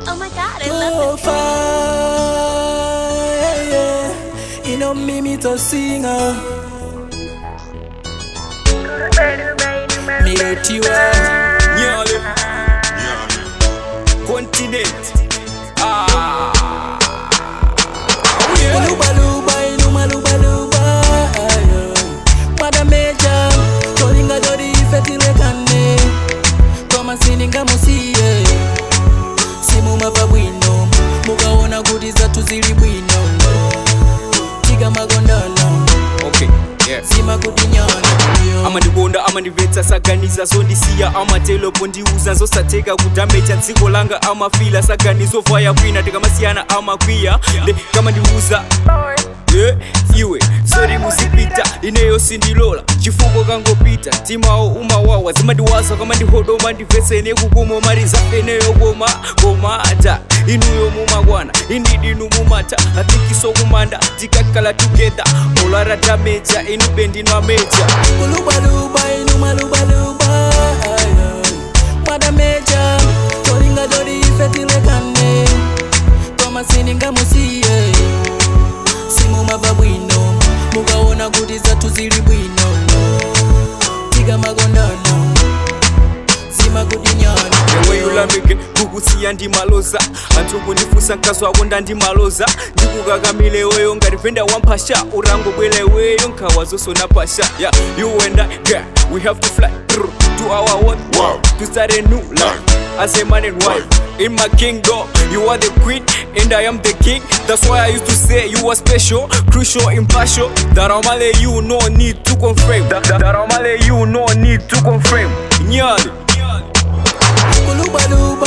Oh my god, I love far, yeah. You know me to singer. Me hurt you Nyale Continent Luba luba, inuma luba luba. Madam Major, tolinga jodi fetile kane. Koma sininga musiye. Simu mababwino, mugaona kuti zathu zili bwino. Tiga magondano. Okay, yeah. Sima kutinyana. Amandigonda amandibvetsa saganiza zondisiya amatelo pondiuza zosateka kudameja dziko langa amafila saganizo vaya kwina tikamasiyana amakwiya nde kamandiuza iwe sori muzipita ineyo sindilola chifuko kangopita timawo umawawa zimandiwaza kamandihodo mandibvetse nekukomo mari zafeneyo komata inuyo mumakwana indidinu mumata athikiso kumanda tikakala together olara dameja inube ndinwa meja Luba inuma luba luba. Madam Major, tolinga jodi fetile kane. Koma sininga musiye. Simu mababwino, mugaona kuti zathu zili bwino. Tiga magondano, sima kutinyana. ewe yulamike kukusiya ndimaloza anthu kundifusa nkaso ako ndandimaloza ndikukakamile weyo ngati venda wampasha urango bwele weyo nkhawa zosona pasha yeah, you and I, yeah, we have to fly through to our world to start a new life as a man and wife in my kingdom. You are the queen and I am the king. That's why I used to say you are special, crucial, impartial. That Omale you no need to confirm. That Omale you no need to confirm. Nyali Luba luba.